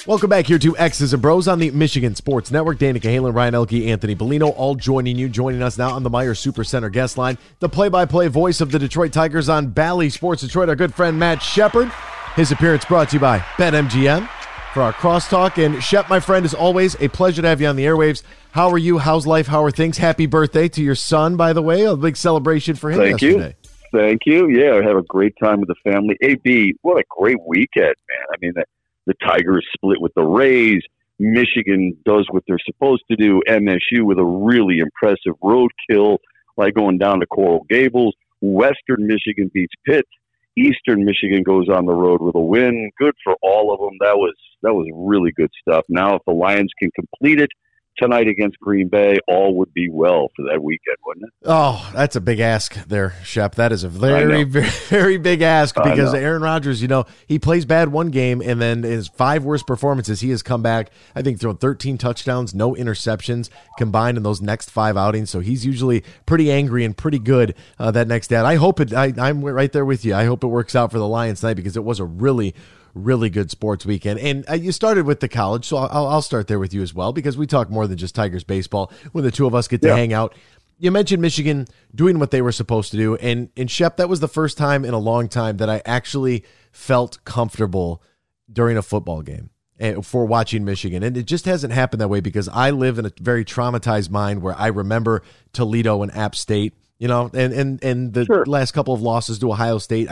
Welcome back here to X's and Bros on the Michigan Sports Network. Dana Cahalan, Ryan Elke, Anthony Bellino, all joining us now on the Meijer Supercenter guest line. The play-by-play voice of the Detroit Tigers on Bally Sports Detroit, our good friend Matt Shepard. His appearance brought to you by BetMGM for our crosstalk. And Shep, my friend, as always, a pleasure to have you on the airwaves. How are you? How's life? How are things? Happy birthday to your son, by the way. A big celebration for him yesterday. Thank you. Yeah, I had a great time with the family. AB, what a great weekend, man. I mean, the Tigers split with the Rays. Michigan does what they're supposed to do. MSU with a really impressive roadkill, like going down to Coral Gables. Western Michigan beats Pitt. Eastern Michigan goes on the road with a win. Good for all of them. That was really good stuff. Now, if the Lions can complete it tonight against Green Bay, all would be well for that weekend, wouldn't it? Oh, that's a big ask there, Shep. That is a very, very big ask because Aaron Rodgers, he plays bad one game, and then his 5 worst performances, he has come back, I think, thrown 13 touchdowns, no interceptions combined in those next 5 outings. So he's usually pretty angry and pretty good that next day. I hope I'm right there with you. I hope it works out for the Lions tonight because it was a really good sports weekend. And you started with the college, so I'll start there with you as well, because we talk more than just Tigers baseball when the two of us get to hang out. You mentioned Michigan doing what they were supposed to do, and Shep, that was the first time in a long time that I actually felt comfortable during a football game for watching Michigan. And it just hasn't happened that way because I live in a very traumatized mind where I remember Toledo and App State, and the last couple of losses to Ohio State.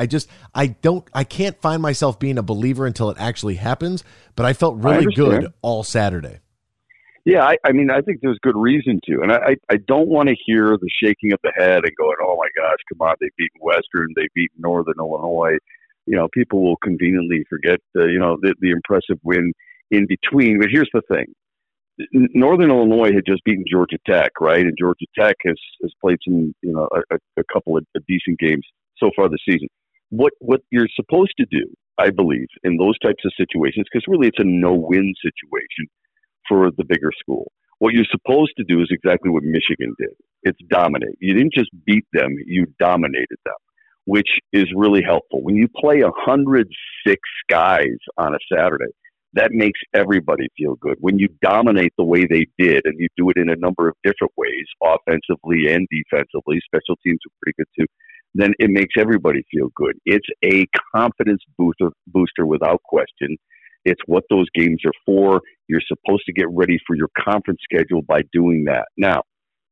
I can't find myself being a believer until it actually happens, but I felt really good all Saturday. Yeah, I mean, I think there's good reason to. And I don't want to hear the shaking of the head and going, oh my gosh, come on, they've beaten Western, they've beaten Northern Illinois. People will conveniently forget, the impressive win in between. But here's the thing. Northern Illinois had just beaten Georgia Tech, right? And Georgia Tech has played some, a couple of decent games so far this season. What you're supposed to do, I believe, in those types of situations, because really it's a no-win situation for the bigger school. What you're supposed to do is exactly what Michigan did. It's dominate. You didn't just beat them, you dominated them, which is really helpful. When you play 106 guys on a Saturday, that makes everybody feel good. When you dominate the way they did, and you do it in a number of different ways, offensively and defensively, special teams are pretty good too, then it makes everybody feel good. It's a confidence booster without question. It's what those games are for. You're supposed to get ready for your conference schedule by doing that. Now,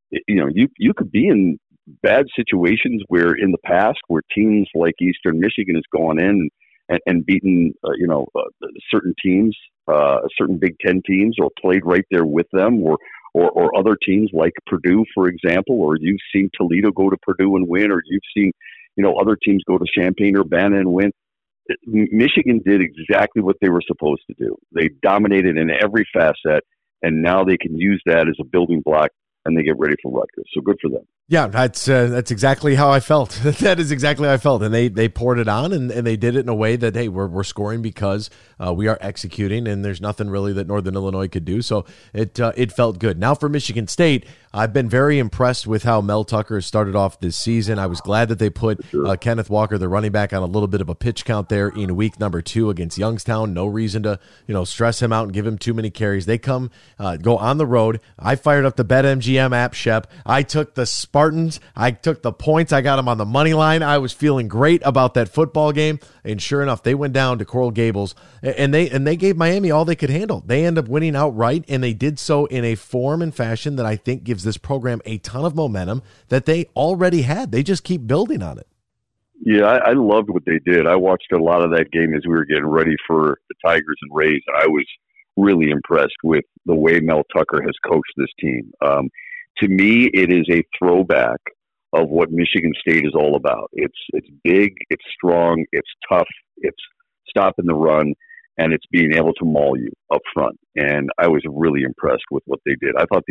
you could be in bad situations where in the past where teams like Eastern Michigan has gone in and beaten, certain teams, certain Big Ten teams, or played right there with them, or other teams like Purdue, for example, or you've seen Toledo go to Purdue and win, or you've seen, other teams go to Champaign-Urbana and win. Michigan did exactly what they were supposed to do. They dominated in every facet, and now they can use that as a building block, and they get ready for Rutgers. So good for them. Yeah, that's exactly how I felt. That is exactly how I felt. And they poured it on, and they did it in a way that, hey, we're scoring because we are executing, and there's nothing really that Northern Illinois could do. So it felt good. Now for Michigan State, I've been very impressed with how Mel Tucker has started off this season. I was glad that they put Kenneth Walker, the running back, on a little bit of a pitch count there in week number 2 against Youngstown. No reason to stress him out and give him too many carries. They go on the road. I fired up the BetMGM app, Shep. I took the Spartans. I took the points. I got them on the money line. I was feeling great about that football game. And sure enough, they went down to Coral Gables, and they gave Miami all they could handle. They ended up winning outright, and they did so in a form and fashion that I think gives this program a ton of momentum that they already had. They just keep building on it. Yeah, I loved what they did. I watched a lot of that game as we were getting ready for the Tigers and Rays, and I was really impressed with the way Mel Tucker has coached this team. To me, it is a throwback of what Michigan State is all about. It's big, it's strong, it's tough, it's stopping the run, and it's being able to maul you up front. And I was really impressed with what they did. I thought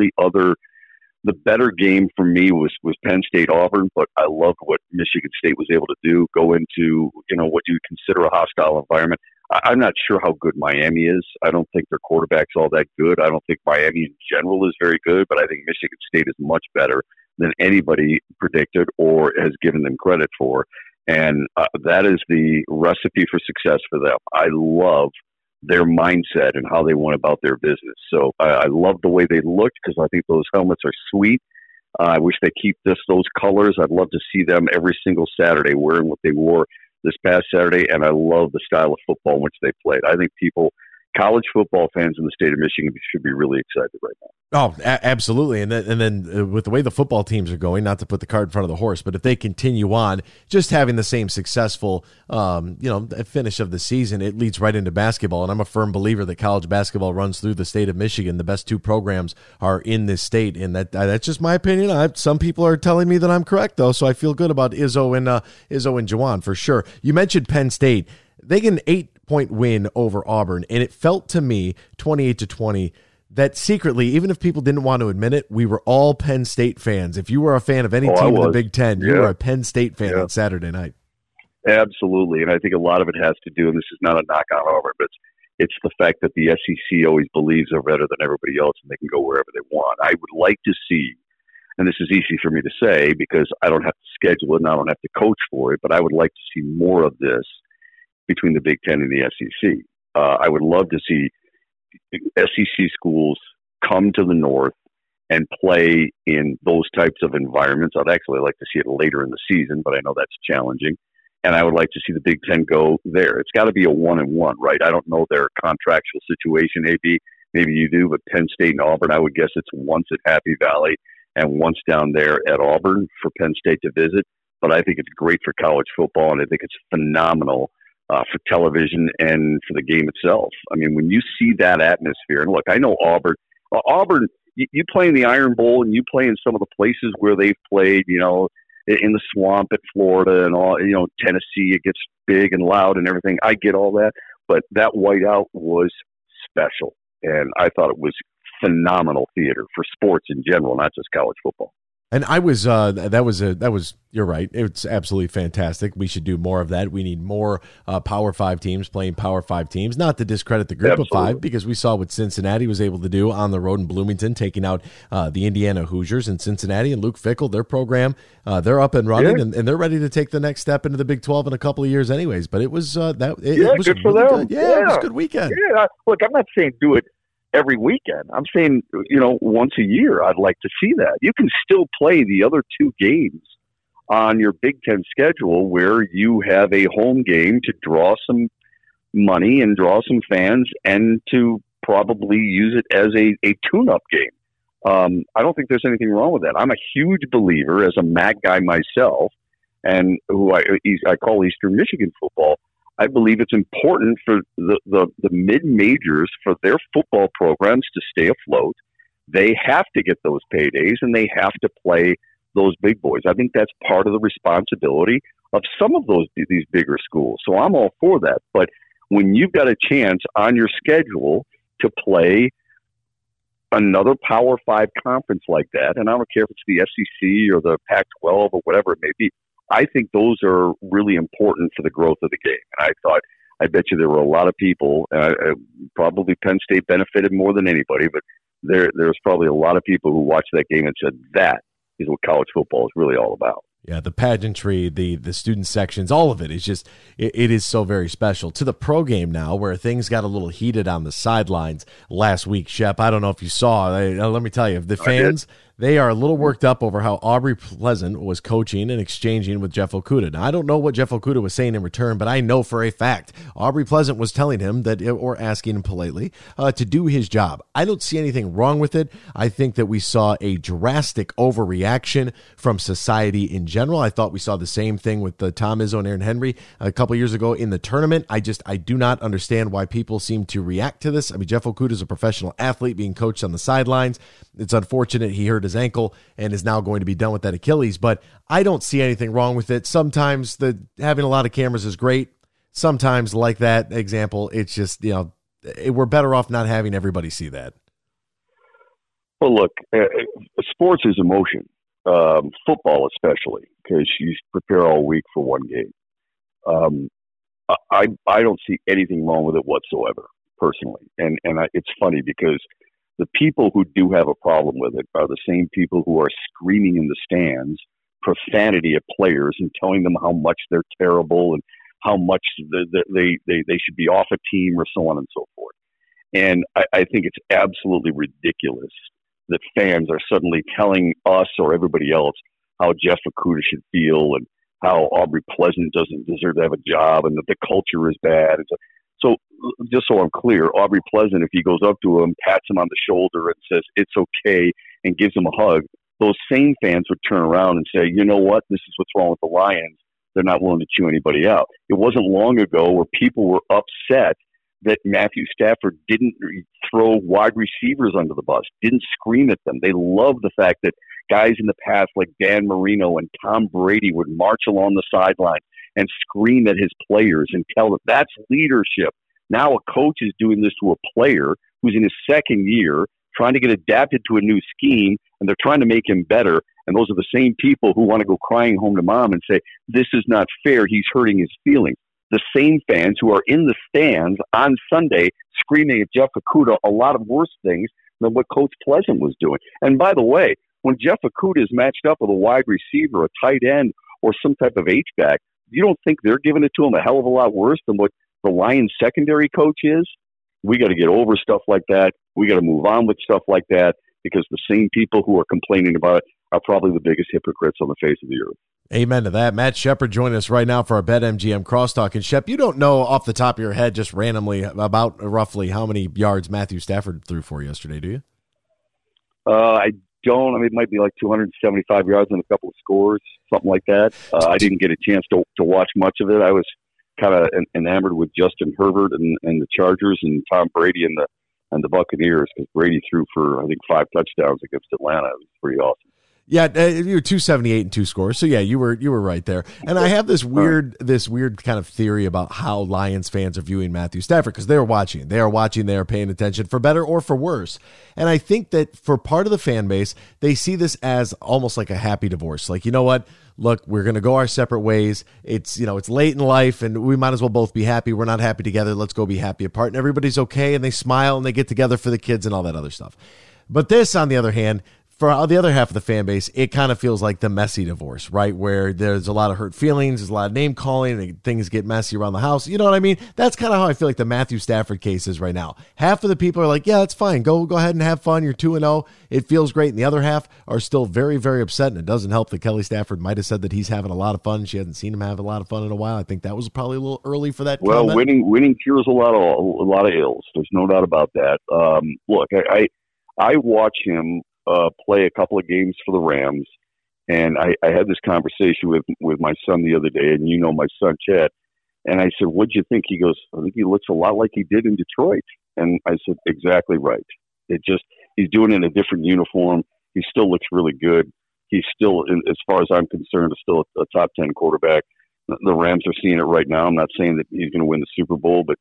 the better game for me was Penn State Auburn, but I loved what Michigan State was able to do, go into, what you consider a hostile environment. I'm not sure how good Miami is. I don't think their quarterback's all that good. I don't think Miami in general is very good, but I think Michigan State is much better than anybody predicted or has given them credit for. And that is the recipe for success for them. I love their mindset and how they went about their business. So I love the way they looked because I think those helmets are sweet. I wish they keep those colors. I'd love to see them every single Saturday wearing what they wore this past Saturday, and I love the style of football in which they played. I think college football fans in the state of Michigan should be really excited right now. Oh, absolutely. And then with the way the football teams are going, not to put the cart in front of the horse, but if they continue on just having the same successful, finish of the season, it leads right into basketball. And I'm a firm believer that college basketball runs through the state of Michigan. The best two programs are in this state. And that's just my opinion. Some people are telling me that I'm correct, though. So I feel good about Izzo and Juwan for sure. You mentioned Penn State. They get an 8-point win over Auburn. And it felt to me 28-20 that secretly, even if people didn't want to admit it, we were all Penn State fans. If you were a fan of any team in the Big Ten, you were a Penn State fan on Saturday night. Absolutely. And I think a lot of it has to do, and this is not a knock on Auburn, but it's the fact that the SEC always believes they're better than everybody else and they can go wherever they want. I would like to see, and this is easy for me to say because I don't have to schedule it and I don't have to coach for it, but I would like to see more of this between the Big Ten and the SEC. I would love to see SEC schools come to the North and play in those types of environments. I'd actually like to see it later in the season, but I know that's challenging. And I would like to see the Big Ten go there. It's got to be a 1-1, right? I don't know their contractual situation. Maybe you do, but Penn State and Auburn, I would guess it's once at Happy Valley and once down there at Auburn for Penn State to visit. But I think it's great for college football, and I think it's phenomenal for television and for the game itself. I mean, when you see that atmosphere, and look, I know Auburn, you play in the Iron Bowl and you play in some of the places where they've played, in the swamp at Florida and all, Tennessee, it gets big and loud and everything. I get all that, but that whiteout was special. And I thought it was phenomenal theater for sports in general, not just college football. And I was, that was, you're right. It's absolutely fantastic. We should do more of that. We need more Power 5 teams playing Power 5 teams, not to discredit the group of five, because we saw what Cincinnati was able to do on the road in Bloomington, taking out the Indiana Hoosiers in Cincinnati, and Luke Fickell, their program, they're up and running, and they're ready to take the next step into the Big 12 in a couple of years anyways. But it was, it was good for really them. Good. Yeah, it was a good weekend. Yeah, look, I'm not saying do it every weekend. I'm saying, once a year, I'd like to see that. You can still play the other two games on your Big Ten schedule where you have a home game to draw some money and draw some fans and to probably use it as a tune-up game. I don't think there's anything wrong with that. I'm a huge believer as a MAC guy myself, and who I call Eastern Michigan football. I believe it's important for the mid-majors, for their football programs to stay afloat. They have to get those paydays, and they have to play those big boys. I think that's part of the responsibility of some of these bigger schools. So I'm all for that. But when you've got a chance on your schedule to play another Power 5 conference like that, and I don't care if it's the SEC or the Pac-12 or whatever it may be, I think those are really important for the growth of the game. And I bet you there were a lot of people, probably Penn State benefited more than anybody, but there's probably a lot of people who watched that game and said that is what college football is really all about. Yeah, the pageantry, the student sections, all of it is just, it is so very special. To the pro game now, where things got a little heated on the sidelines last week, Shep. I don't know if you saw. Let me tell you, the fans, they are a little worked up over how Aubrey Pleasant was coaching and exchanging with Jeff Okudah. Now, I don't know what Jeff Okudah was saying in return, but I know for a fact Aubrey Pleasant was telling him that, or asking him politely, to do his job. I don't see anything wrong with it. I think that we saw a drastic overreaction from society in general. I thought we saw the same thing with Tom Izzo and Aaron Henry a couple years ago in the tournament. I do not understand why people seem to react to this. I mean, Jeff Okudah is a professional athlete being coached on the sidelines. It's unfortunate he hurt his ankle and is now going to be done with that Achilles, but I don't see anything wrong with it. Sometimes having a lot of cameras is great. Sometimes, like that example, it's just, we're better off not having everybody see that. Well, look, sports is emotion. Football especially, because you prepare all week for one game. I don't see anything wrong with it whatsoever, personally. And it's funny because the people who do have a problem with it are the same people who are screaming in the stands profanity at players and telling them how much they're terrible and how much they should be off a team or so on and so forth. And I think it's absolutely ridiculous that fans are suddenly telling us or everybody else how Jeff Okudah should feel and how Aubrey Pleasant doesn't deserve to have a job and that the culture is bad. And so just so I'm clear, Aubrey Pleasant, if he goes up to him, pats him on the shoulder and says, it's okay, and gives him a hug, those same fans would turn around and say, you know what, this is what's wrong with the Lions. They're not willing to chew anybody out. It wasn't long ago where people were upset that Matthew Stafford didn't throw wide receivers under the bus, didn't scream at them. They love the fact that guys in the past like Dan Marino and Tom Brady would march along the sideline and scream at his players and tell them that's leadership. Now a coach is doing this to a player who's in his second year, trying to get adapted to a new scheme, and they're trying to make him better. And those are the same people who want to go crying home to mom and say, this is not fair, he's hurting his feelings. The same fans who are in the stands on Sunday screaming at Jeff Okudah a lot of worse things than what Coach Pleasant was doing. And by the way, when Jeff Okudah is matched up with a wide receiver, a tight end, or some type of H-back, you don't think they're giving it to him a hell of a lot worse than what the Lions secondary coach is? We got to get over stuff like that. We got to move on with stuff like that, because the same people who are complaining about it are probably the biggest hypocrites on the face of the earth. Amen to that. Matt Shepard joining us right now for our BetMGM Crosstalk. And Shep, you don't know off the top of your head, just randomly, about roughly how many yards Matthew Stafford threw for yesterday, do you? I don't. I mean, it might be like 275 yards and a couple of scores, something like that. I didn't get a chance to watch much of it. I was kind of enamored with Justin Herbert and the Chargers and Tom Brady and the Buccaneers, because Brady threw for, I think, 5 touchdowns against Atlanta. It was pretty awesome. Yeah, you were 278 and 2 scores. So yeah, you were right there. And I have this weird kind of theory about how Lions fans are viewing Matthew Stafford, because they are watching, they are paying attention, for better or for worse. And I think that for part of the fan base, they see this as almost like a happy divorce. Like, you know what? Look, we're going to go our separate ways. It's, it's late in life and we might as well both be happy. We're not happy together. Let's go be happy apart. And everybody's okay. And they smile and they get together for the kids and all that other stuff. But this, on the other hand, for the other half of the fan base, it kind of feels like the messy divorce, right? Where there's a lot of hurt feelings, there's a lot of name calling, and things get messy around the house. You know what I mean? That's kind of how I feel like the Matthew Stafford case is right now. Half of the people are like, yeah, it's fine. Go ahead and have fun. You're 2-0. It feels great. And the other half are still very, very upset. And it doesn't help that Kelly Stafford might have said that he's having a lot of fun. She hasn't seen him have a lot of fun in a while. I think that was probably a little early for that comment. Winning cures a lot of ills. There's no doubt about that. Look, I watch him play a couple of games for the Rams, and I had this conversation with my son the other day, and my son Chad, and I said, what'd you think? He goes, I think he looks a lot like he did in Detroit. And I said, exactly right. He's doing it in a different uniform. He still looks really good. He's still, as far as I'm concerned, still a top 10 quarterback. The Rams are seeing it right now. I'm not saying that he's going to win the Super Bowl, but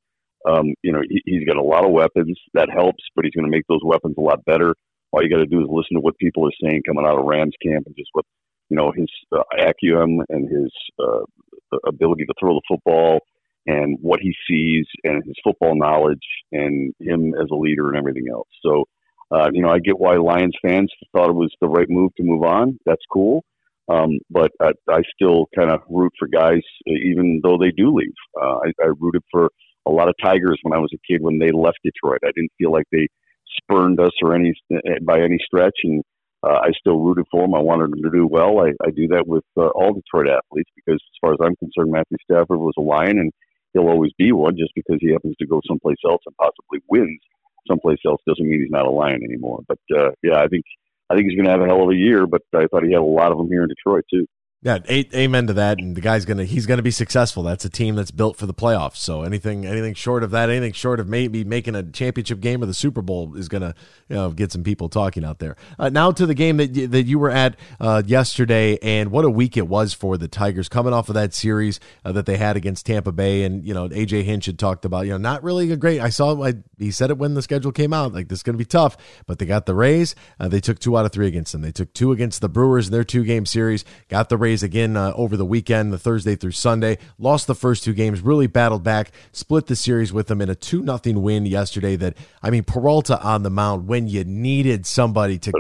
he's got a lot of weapons. That helps, but he's going to make those weapons a lot better. All you got to do is listen to what people are saying coming out of Rams camp, and just what his acumen and his ability to throw the football and what he sees and his football knowledge and him as a leader and everything else. So, I get why Lions fans thought it was the right move to move on. That's cool. But I still kind of root for guys, even though they do leave. I rooted for a lot of Tigers when I was a kid when they left Detroit. I didn't feel like they spurned us by any stretch, and I still rooted for them. I wanted them to do well. I do that with all Detroit athletes, because as far as I'm concerned, Matthew Stafford was a Lion, and he'll always be one. Just because he happens to go someplace else and possibly wins someplace else doesn't mean he's not a Lion anymore. But I think he's going to have a hell of a year, but I thought he had a lot of them here in Detroit too. Yeah, amen to that. And the guy's he's gonna be successful. That's a team that's built for the playoffs. So anything short of that, anything short of maybe making a championship game of the Super Bowl is gonna get some people talking out there. Now to the game that you were at yesterday, and what a week it was for the Tigers, coming off of that series that they had against Tampa Bay. And AJ Hinch had talked about not really a great. He said it when the schedule came out, like, this is gonna be tough. But they got the Rays. They took 2 out of 3 against them. They took 2 against the Brewers in their 2-game series. Got the Rays Rays again over the weekend, the Thursday through Sunday. Lost the first 2 games, really battled back, split the series with them in a 2-0 win yesterday. Peralta on the mound when you needed somebody to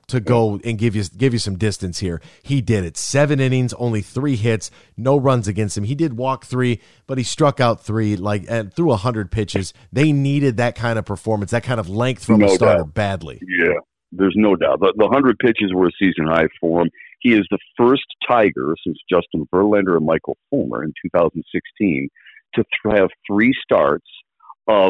go and give you some distance here. He did it. 7 innings, only 3 hits, no runs against him. He did walk 3, but he struck out 3 and threw 100 pitches. They needed that kind of performance, that kind of length from a starter badly. Yeah. There's no doubt. The 100 pitches were a season high for him. He is the first Tiger since Justin Verlander and Michael Fulmer in 2016 to have 3 starts of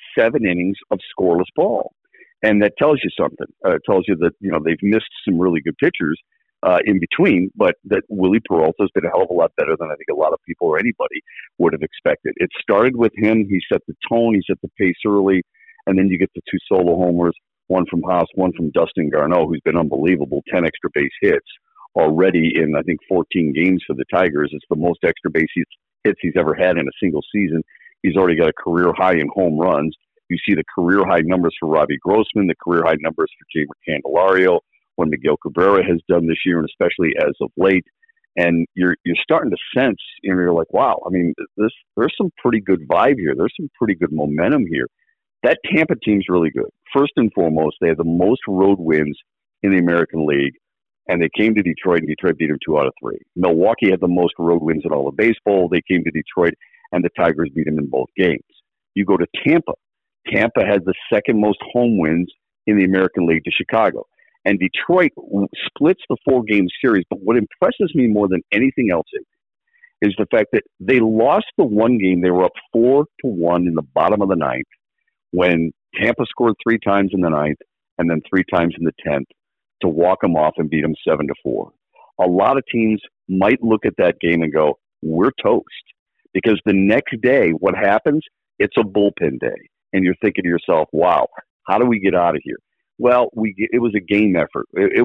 7 innings of scoreless ball. And that tells you something. It tells you that, they've missed some really good pitchers in between, but that Willie Peralta has been a hell of a lot better than I think a lot of people or anybody would have expected. It started with him. He set the tone. He set the pace early. And then you get the 2 solo homers. One from Haas, one from Dustin Garneau, who's been unbelievable, 10 extra base hits already in, I think, 14 games for the Tigers. It's the most extra base hits he's ever had in a single season. He's already got a career high in home runs. You see the career high numbers for Robbie Grossman, the career high numbers for Jeimer Candelario, what Miguel Cabrera has done this year, and especially as of late. And you're starting to sense, you're like, wow, there's some pretty good vibe here. There's some pretty good momentum here. That Tampa team's really good. First and foremost, they have the most road wins in the American League, and they came to Detroit, and Detroit beat them 2 out of 3. Milwaukee had the most road wins in all of baseball. They came to Detroit, and the Tigers beat them in both games. You go to Tampa. Tampa has the second most home wins in the American League to Chicago. And Detroit splits the 4-game series, but what impresses me more than anything else is the fact that they lost the one game. They were up 4-1 in the bottom of the 9th. When Tampa scored 3 times in the 9th and then 3 times in the 10th to walk them off and beat them 7-4. A lot of teams might look at that game and go, we're toast. Because the next day, what happens? It's a bullpen day. And you're thinking to yourself, wow, how do we get out of here? Well, it was a game effort.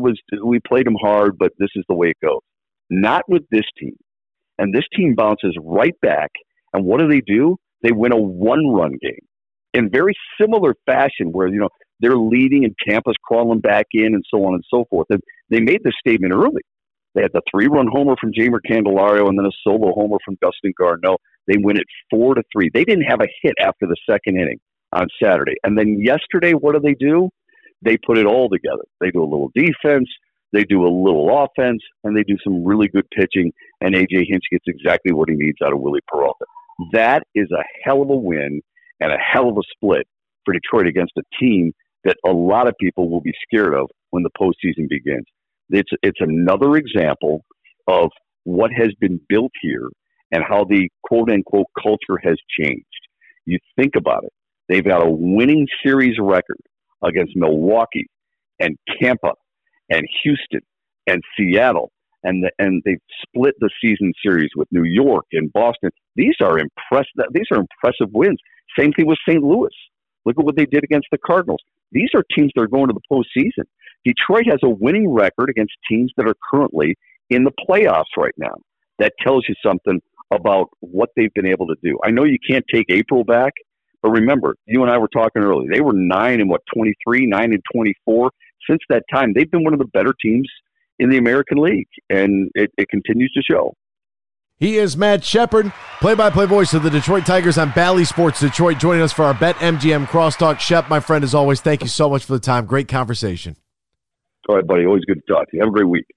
We played them hard, but this is the way it goes. Not with this team. And this team bounces right back. And what do? They win a 1-run game. In very similar fashion where, they're leading and Tampa's crawling back in and so on and so forth. And they made this statement early. They had the 3-run homer from Jeimer Candelario and then a solo homer from Dustin Garneau. They win it 4-3. They didn't have a hit after the second inning on Saturday. And then yesterday, what do? They put it all together. They do a little defense, they do a little offense, and they do some really good pitching. And A.J. Hinch gets exactly what he needs out of Willie Peralta. That is a hell of a win and a hell of a split for Detroit against a team that a lot of people will be scared of when the postseason begins. It's another example of what has been built here and how the quote-unquote culture has changed. You think about it. They've got a winning series record against Milwaukee and Tampa and Houston and Seattle, and they've split the season series with New York and Boston. These are impressive wins. Same thing with St. Louis. Look at what they did against the Cardinals. These are teams that are going to the postseason. Detroit has a winning record against teams that are currently in the playoffs right now. That tells you something about what they've been able to do. I know you can't take April back, but remember, you and I were talking earlier. They were 9-23, 9-24. Since that time, they've been one of the better teams in the American League, and it continues to show. He is Matt Shepard, play-by-play voice of the Detroit Tigers on Bally Sports Detroit, joining us for our BetMGM Crosstalk. Shep, my friend, as always, thank you so much for the time. Great conversation. All right, buddy. Always good to talk to you. Have a great week.